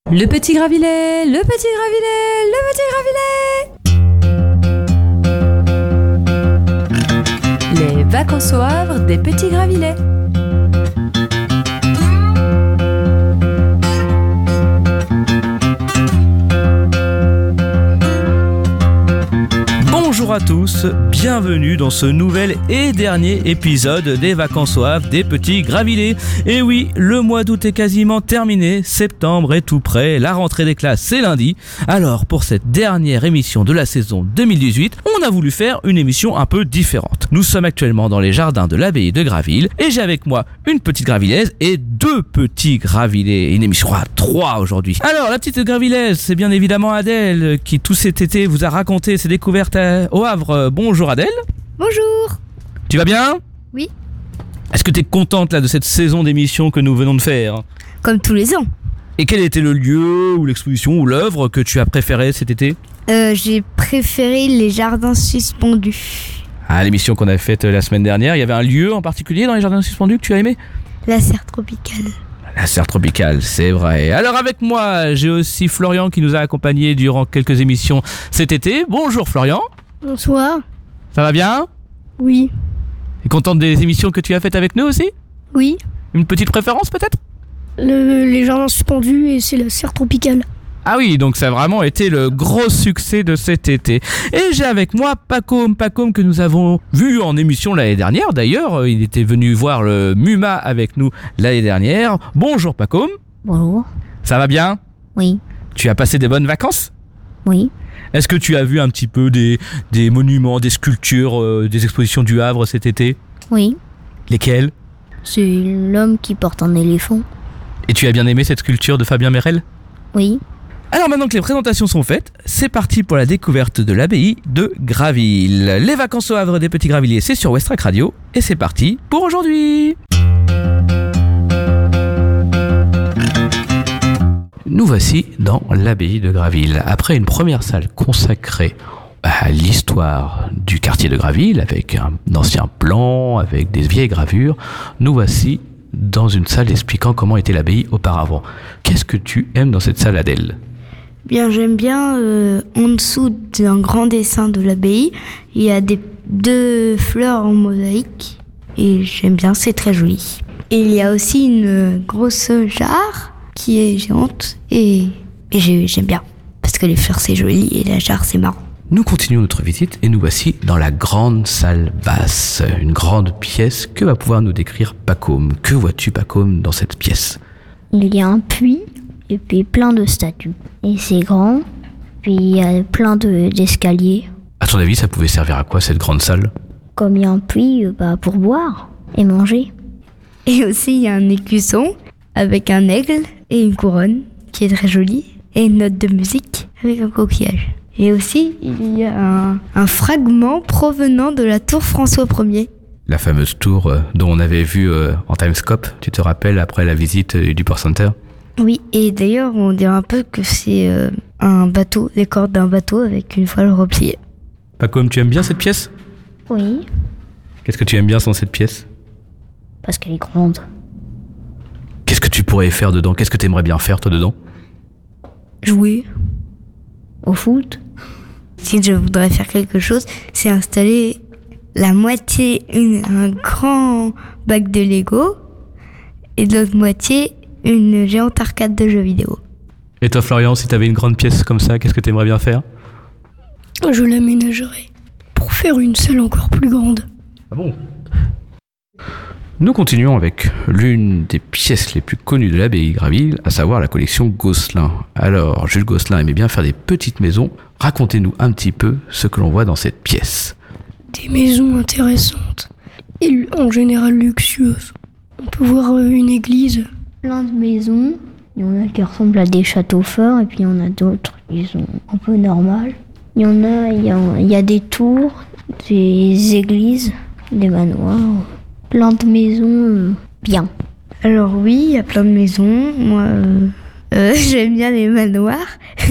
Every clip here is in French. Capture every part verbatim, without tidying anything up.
Le petit Gravilet, le petit Gravilet, le petit Gravilet. Les vacances au Havre des petits Gravilets. Bonjour à tous, bienvenue dans ce nouvel et dernier épisode des vacances au Havre des petits Gravilets. Et oui, le mois d'août est quasiment terminé, septembre est tout près, la rentrée des classes c'est lundi. Alors pour cette dernière émission de la saison deux mille dix-huit, on a voulu faire une émission un peu différente. Nous sommes actuellement dans les jardins de l'abbaye de Graville et j'ai avec moi une petite gravillaise et deux petits gravilets. Une émission à trois aujourd'hui. Alors la petite gravillaise, c'est bien évidemment Adèle qui tout cet été vous a raconté ses découvertes à au Havre. Bonjour Adèle. Bonjour. Tu vas bien ? Oui. Est-ce que tu es contente là de cette saison d'émission que nous venons de faire ? Comme tous les ans. Et quel était le lieu ou l'exposition ou l'œuvre que tu as préféré cet été ? euh, J'ai préféré les jardins suspendus. Ah, l'émission qu'on a faite la semaine dernière, il y avait un lieu en particulier dans les jardins suspendus que tu as aimé ? La serre tropicale. La serre tropicale, c'est vrai. Alors avec moi, j'ai aussi Florian qui nous a accompagnés durant quelques émissions cet été. Bonjour Florian. Bonsoir. Ça va bien ? Oui. Tu es contente des émissions que tu as faites avec nous aussi ? Oui. Une petite préférence peut-être ? Le, les jardins suspendus et c'est la serre tropicale. Ah oui, donc ça a vraiment été le gros succès de cet été. Et j'ai avec moi Pacôme, Pacôme que nous avons vu en émission l'année dernière. D'ailleurs, il était venu voir le MUMA avec nous l'année dernière. Bonjour Pacôme. Bonjour. Ça va bien ? Oui. Tu as passé des bonnes vacances ? Oui. Est-ce que tu as vu un petit peu des, des monuments, des sculptures, euh, des expositions du Havre cet été ? Oui. Lesquelles ? C'est l'homme qui porte un éléphant. Et tu as bien aimé cette sculpture de Fabien Merel ? Oui. Alors maintenant que les présentations sont faites, c'est parti pour la découverte de l'abbaye de Graville. Les vacances au Havre des petits Gravilliers, c'est sur Westrack Radio et c'est parti pour aujourd'hui. Nous voici dans l'abbaye de Graville. Après une première salle consacrée à l'histoire du quartier de Graville, avec un ancien plan, avec des vieilles gravures, nous voici dans une salle expliquant comment était l'abbaye auparavant. Qu'est-ce que tu aimes dans cette salle, Adèle ? Bien, j'aime bien euh, en dessous d'un grand dessin de l'abbaye, il y a des, deux fleurs en mosaïque et j'aime bien, c'est très joli. Et il y a aussi une grosse jarre qui est géante et, et j'ai, j'aime bien parce que les fleurs c'est joli et la jarre c'est marrant. Nous continuons notre visite et nous voici dans la grande salle basse, une grande pièce que va pouvoir nous décrire Pacôme. Que vois-tu Pacôme dans cette pièce ? Il y a un puits et puis plein de statues. Et c'est grand, puis il y a plein de, d'escaliers. À ton avis, ça pouvait servir à quoi cette grande salle ? Comme il y a un puits, euh, bah, pour boire et manger. Et aussi il y a un écusson avec un aigle et une couronne qui est très jolie et une note de musique avec un coquillage. Et aussi, il y a un, un fragment provenant de la tour François Ier. La fameuse tour euh, dont on avait vu euh, en Timescope, tu te rappelles, après la visite euh, du Port Center ? Oui, et d'ailleurs, on dirait un peu que c'est euh, un bateau, les cordes d'un bateau avec une voile repliée. Pacôme, tu aimes bien cette pièce ? Oui. Qu'est-ce que tu aimes bien dans cette pièce ? Parce qu'elle est grande. Qu'est-ce que tu pourrais faire dedans ? Qu'est-ce que tu aimerais bien faire, toi, dedans ? Jouer. Au foot. Si je voudrais faire quelque chose, c'est installer la moitié, une, un grand bac de Lego et de l'autre moitié, une géante arcade de jeux vidéo. Et toi, Florian, si tu avais une grande pièce comme ça, qu'est-ce que tu aimerais bien faire ? Je l'aménagerais pour faire une salle encore plus grande. Ah bon ? Nous continuons avec l'une des pièces les plus connues de l'abbaye Graville, à savoir la collection Gosselin. Alors, Jules Gosselin aimait bien faire des petites maisons. Racontez-nous un petit peu ce que l'on voit dans cette pièce. Des maisons intéressantes et en général luxueuses. On peut voir une église. Plein de maisons. Il y en a qui ressemblent à des châteaux forts et puis il y en a d'autres qui sont un peu normales. Il y en a, il y a, il y a des tours, des églises, des manoirs. Plein de maisons euh, bien. Alors oui, il y a plein de maisons. Moi, euh, euh, j'aime bien les manoirs.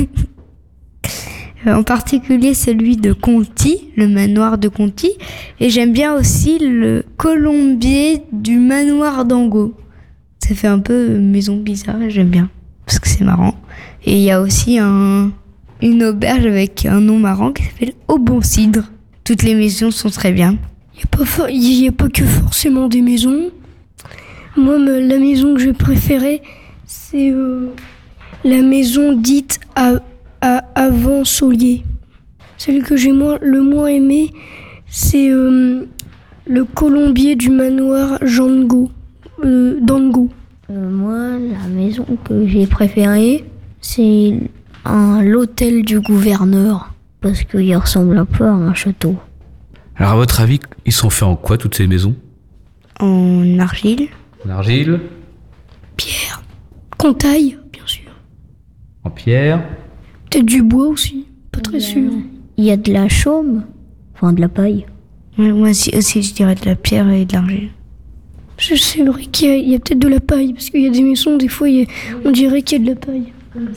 En particulier celui de Conti, le manoir de Conti. Et j'aime bien aussi le colombier du manoir d'Angot. Ça fait un peu maison bizarre et j'aime bien. Parce que c'est marrant. Et il y a aussi un, une auberge avec un nom marrant qui s'appelle Au Bon Cidre. Toutes les maisons sont très bien. Il n'y a, pas for- y a pas que forcément des maisons. Moi, me- la maison que j'ai préférée, c'est euh, la maison dite à, à Avant-Saulier. Celle que j'ai moins, le moins aimée, c'est euh, le colombier du manoir Django. Euh, Dango. Euh, moi, la maison que j'ai préférée, c'est un, l'hôtel du gouverneur, parce qu'il ressemble un peu à un château. Alors à votre avis, ils sont faits en quoi toutes ces maisons? En argile. En argile, Pierre. Qu'on taille, bien sûr. en pierre. Peut-être du bois aussi, pas très sûr. Il y a de la chaume, enfin de la paille. Ouais, moi aussi, aussi, je dirais de la pierre et de l'argile. Je sais, vrai qu'il y a, il y a peut-être de la paille, parce qu'il y a des maisons, des fois, il y a- on dirait qu'il y a de la paille.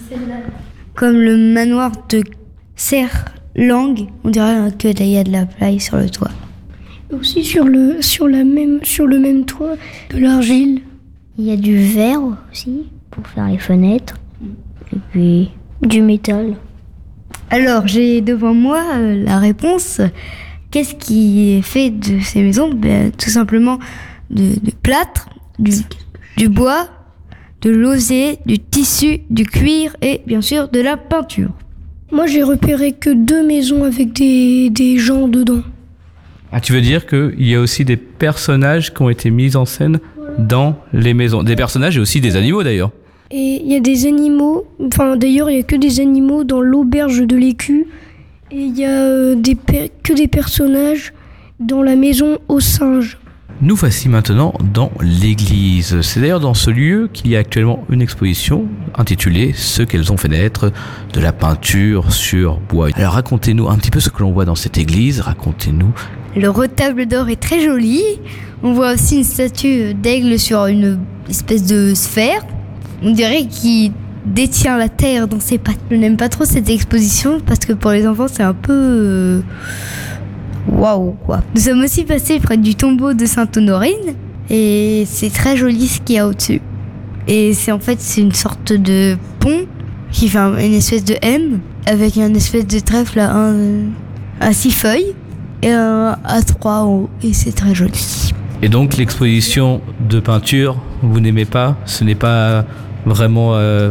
Comme le manoir de Serre-Langue, on dirait qu'il y a de la paille sur le toit. Et aussi sur le, sur, la même, sur le même toit, de l'argile. Il y a du verre aussi, pour faire les fenêtres. Et puis du métal. Alors, j'ai devant moi euh, la réponse. Qu'est-ce qui est fait de ces maisons? Ben, tout simplement de, de plâtre, du, du bois, de l'osier, du tissu, du cuir et bien sûr de la peinture. Moi, j'ai repéré que deux maisons avec des, des gens dedans. Ah, tu veux dire qu'il y a aussi des personnages qui ont été mis en scène dans les maisons. Des personnages et aussi des animaux d'ailleurs. Et il y a des animaux, enfin d'ailleurs, il n'y a que des animaux dans l'auberge de l'écu. Et il y a euh, des per- que des personnages dans la maison aux singes. Nous voici maintenant dans l'église. C'est d'ailleurs dans ce lieu qu'il y a actuellement une exposition intitulée « Ce qu'elles ont fait naître, de la peinture sur bois ». Alors racontez-nous un petit peu ce que l'on voit dans cette église, racontez-nous. Le retable d'or est très joli. On voit aussi une statue d'aigle sur une espèce de sphère. On dirait qu'il détient la terre dans ses pattes. Je n'aime pas trop cette exposition parce que pour les enfants c'est un peu... euh, Waouh quoi. Nous sommes aussi passés près du tombeau de Sainte Honorine et c'est très joli ce qu'il y a au-dessus. Et c'est en fait c'est une sorte de pont qui fait un- une espèce de M avec un espèce de trèfle à, un, à six feuilles et un à trois en haut et c'est très joli. Et donc l'exposition de peinture, vous n'aimez pas? Ce n'est pas vraiment euh,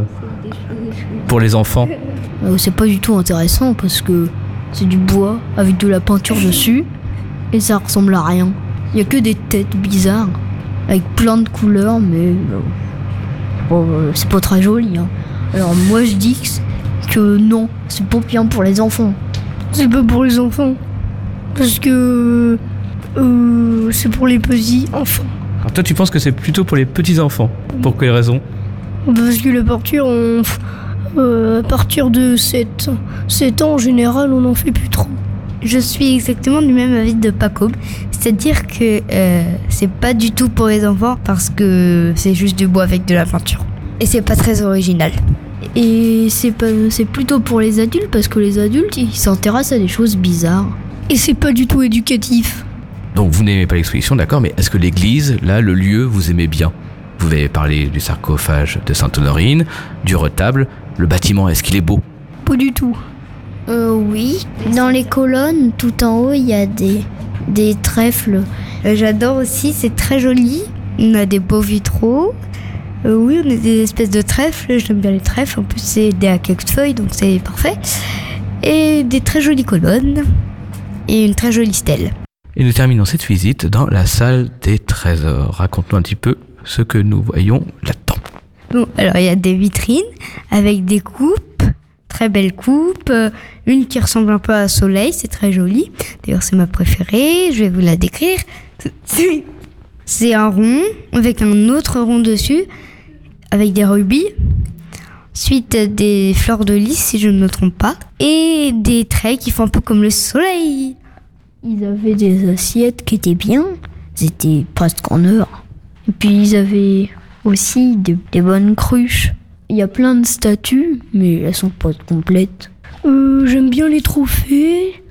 pour les enfants? Euh, c'est pas du tout intéressant parce que c'est du bois avec de la peinture dessus et ça ressemble à rien. Il y a que des têtes bizarres avec plein de couleurs, mais euh, bon, euh, c'est pas très joli. Hein. Alors moi je dis que, c'est- que non, c'est pas bien pour les enfants. C'est pas pour les enfants. Parce que euh, c'est pour les petits enfants. Alors toi tu penses que c'est plutôt pour les petits enfants? Pour quelle raison? Parce que la peinture, on, euh, à partir de sept ans en général, on n'en fait plus trop. Je suis exactement du même avis de Paco, c'est-à-dire que euh, c'est pas du tout pour les enfants parce que c'est juste du bois avec de la peinture. Et c'est pas très original. Et c'est pas, c'est plutôt pour les adultes parce que les adultes ils s'intéressent à des choses bizarres. Et c'est pas du tout éducatif. Donc vous n'aimez pas l'exposition, d'accord, mais est-ce que l'église, là, le lieu, vous aimez bien? Vous avez parlé du sarcophage de Sainte Honorine, du retable, le bâtiment, est-ce qu'il est beau? Pas du tout. Euh, oui, dans les colonnes, tout en haut, il y a des, des trèfles. Euh, J'adore aussi, c'est très joli. On a des beaux vitraux. Euh, oui, on a des espèces de trèfles. J'aime bien les trèfles. En plus, c'est des à quelques feuilles, donc c'est parfait. Et des très jolies colonnes. Et une très jolie stèle. Et nous terminons cette visite dans la salle des trésors. Raconte-nous un petit peu ce que nous voyons là-dedans. Bon, alors il y a des vitrines avec des coupes, très belles coupes. Euh, Une qui ressemble un peu à un soleil, c'est très joli. D'ailleurs, c'est ma préférée. Je vais vous la décrire. C'est- C'est un rond avec un autre rond dessus, avec des rubis. Ensuite, des fleurs de lys, si je ne me trompe pas. Et des traits qui font un peu comme le soleil. Ils avaient des assiettes qui étaient bien, c'était presque en or. Et puis ils avaient aussi des, des bonnes cruches. Il y a plein de statues, mais elles sont pas complètes. Euh, j'aime bien les trophées.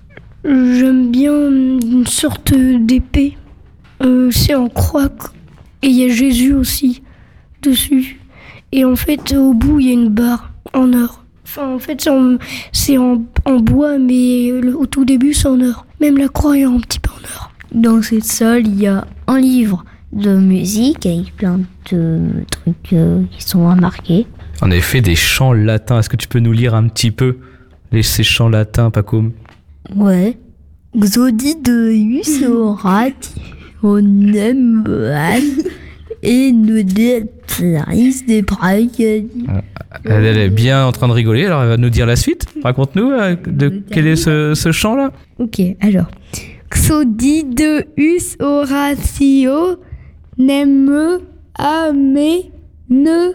J'aime bien une sorte d'épée. Euh, c'est en croix. Et il y a Jésus aussi dessus. Et en fait, au bout, il y a une barre. en or. Enfin, en fait, c'est en, c'est en, en bois, mais le, au tout début, c'est en or. Même la croix est un petit peu en or. Dans cette salle, il y a un livre de musique avec plein de trucs euh, qui sont remarqués. En effet, des chants latins. Est-ce que tu peux nous lire un petit peu les, ces chants latins, Paco? Ouais. Xodi Deus orati onem et nous détris des braques. Elle est bien en train de rigoler, alors elle va nous dire la suite. Raconte-nous euh, de quel est ce, ce chant-là. Ok, alors. Xodi Deus oratio nem ame ne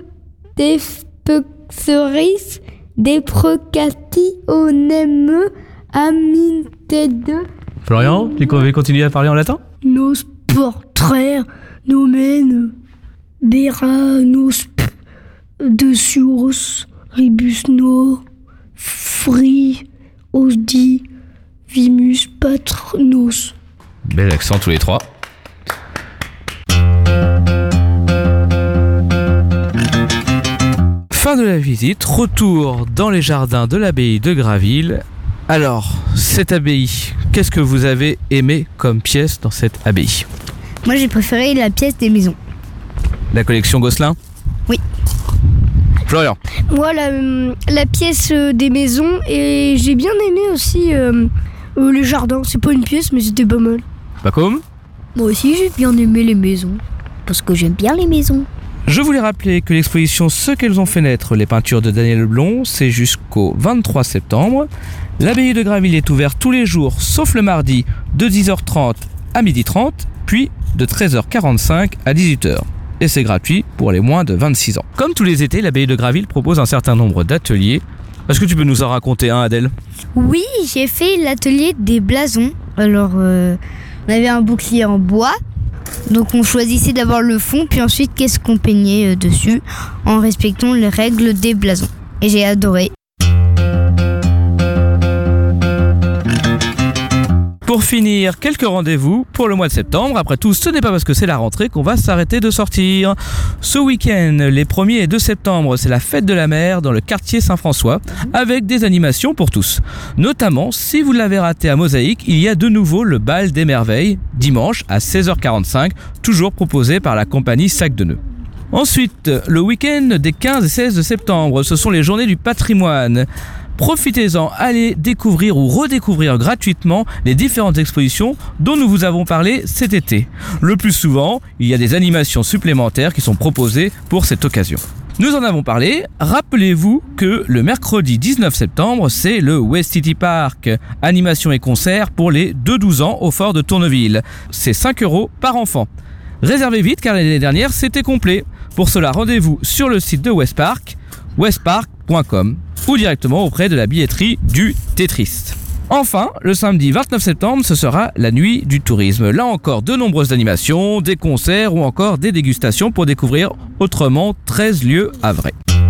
defpexeris deprecati onem aminted. Florian, tu veux continuer à parler en latin? Nos portraits, nomen, bera, nos desuros, ribus no, fri, osdi, vimus patronos. Bel accent tous les trois. Fin de la visite, retour dans les jardins de l'abbaye de Graville. Alors, cette abbaye, qu'est-ce que vous avez aimé comme pièce dans cette abbaye? Moi, j'ai préféré la pièce des maisons. La collection Gosselin? Oui. Florian? Moi, la, la pièce des maisons, et j'ai bien aimé aussi euh, euh, les jardins. C'est pas une pièce, mais c'était pas mal. Paco? Moi aussi, j'ai bien aimé les maisons. Parce que j'aime bien les maisons. Je voulais rappeler que l'exposition Ce qu'elles ont fait naître, les peintures de Daniel Blond, c'est jusqu'au vingt-trois septembre. L'abbaye de Graville est ouverte tous les jours, sauf le mardi, de dix heures trente à midi trente, puis de treize heures quarante-cinq à dix-huit heures. Et c'est gratuit pour les moins de vingt-six ans. Comme tous les étés, l'abbaye de Graville propose un certain nombre d'ateliers. Est-ce que tu peux nous en raconter un, Adèle? Oui, j'ai fait l'atelier des blasons. Alors, euh, on avait un bouclier en bois. Donc on choisissait d'abord le fond, puis ensuite qu'est-ce qu'on peignait euh, dessus, en respectant les règles des blasons. Et j'ai adoré. Pour finir, quelques rendez-vous pour le mois de septembre. Après tout, ce n'est pas parce que c'est la rentrée qu'on va s'arrêter de sortir. Ce week-end, les premier et deux septembre, c'est la fête de la mer dans le quartier Saint-François, avec des animations pour tous. Notamment, si vous l'avez raté à Mosaïque, il y a de nouveau le bal des merveilles, dimanche à seize heures quarante-cinq, toujours proposé par la compagnie Sac de Nœuds. Ensuite, le week-end des quinze et seize septembre, ce sont les journées du patrimoine. Profitez-en, allez découvrir ou redécouvrir gratuitement les différentes expositions dont nous vous avons parlé cet été. Le plus souvent, il y a des animations supplémentaires qui sont proposées pour cette occasion. Nous en avons parlé. Rappelez-vous que le mercredi dix-neuf septembre, c'est le West City Park, animation et concert pour les deux à douze ans au fort de Tourneville. C'est cinq euros par enfant. Réservez vite car l'année dernière, c'était complet. Pour cela, rendez-vous sur le site de Westpark, westpark point com, ou directement auprès de la billetterie du Tetris. Enfin, le samedi vingt-neuf septembre, ce sera la nuit du tourisme. Là encore, de nombreuses animations, des concerts ou encore des dégustations pour découvrir autrement treize lieux havrais.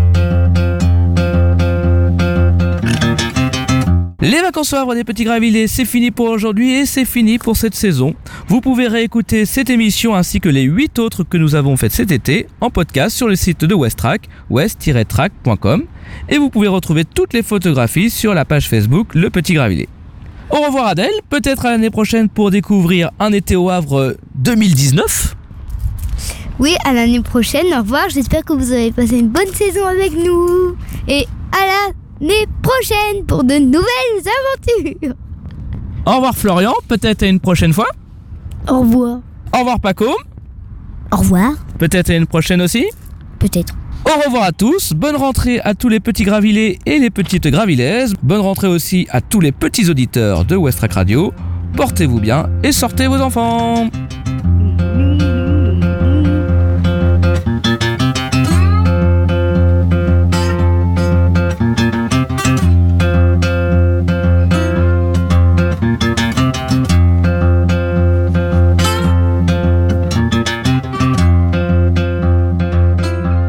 Les vacances au Havre des Petits Gravillés, c'est fini pour aujourd'hui et c'est fini pour cette saison. Vous pouvez réécouter cette émission ainsi que les huit autres que nous avons faites cet été en podcast sur le site de Westrack, west tiret track point com, et vous pouvez retrouver toutes les photographies sur la page Facebook Le Petit Gravillet. Au revoir Adèle, peut-être à l'année prochaine pour découvrir un été au Havre deux mille dix-neuf. Oui, à l'année prochaine, au revoir, j'espère que vous avez passé une bonne saison avec nous. Et à la l'année prochaine pour de nouvelles aventures. Au revoir Florian, peut-être à une prochaine fois. Au revoir. Au revoir Paco. Au revoir. Peut-être à une prochaine aussi. Peut-être. Au revoir à tous, bonne rentrée à tous les petits gravillés et les petites gravillaises. Bonne rentrée aussi à tous les petits auditeurs de Westrack Radio. Portez-vous bien et sortez vos enfants.